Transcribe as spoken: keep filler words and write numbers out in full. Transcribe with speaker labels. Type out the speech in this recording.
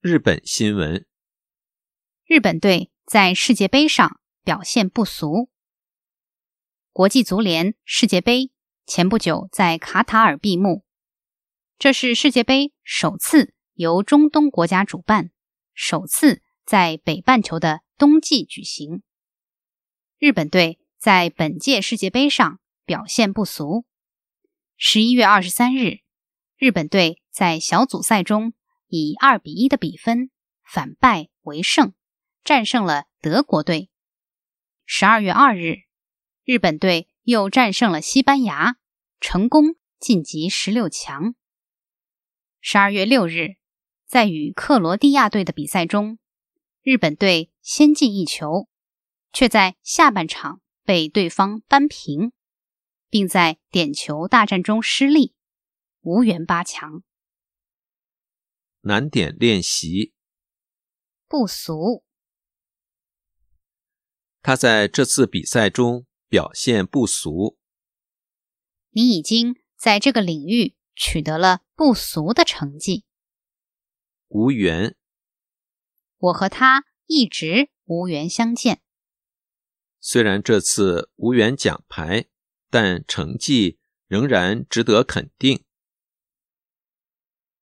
Speaker 1: 日本新闻。
Speaker 2: 日本队在世界杯上表现不俗。国际足联世界杯前不久在卡塔尔闭幕，这是世界杯首次由中东国家主办，首次在北半球的冬季举行。日本队在本届世界杯上表现不俗。十一月二十三日，日本队在小组赛中以二比一的比分反败为胜，战胜了德国队。十二月二日，日本队又战胜了西班牙，成功晋级十六强。十二月六日，在与克罗地亚队的比赛中，日本队先进一球，却在下半场被对方扳平，并在点球大战中失利，无缘八强。
Speaker 1: 难点练习。
Speaker 2: 不俗。
Speaker 1: 他在这次比赛中表现不俗。
Speaker 2: 你已经在这个领域取得了不俗的成绩。
Speaker 1: 无缘。
Speaker 2: 我和他一直无缘相见。
Speaker 1: 虽然这次无缘奖牌，但成绩仍然值得肯定。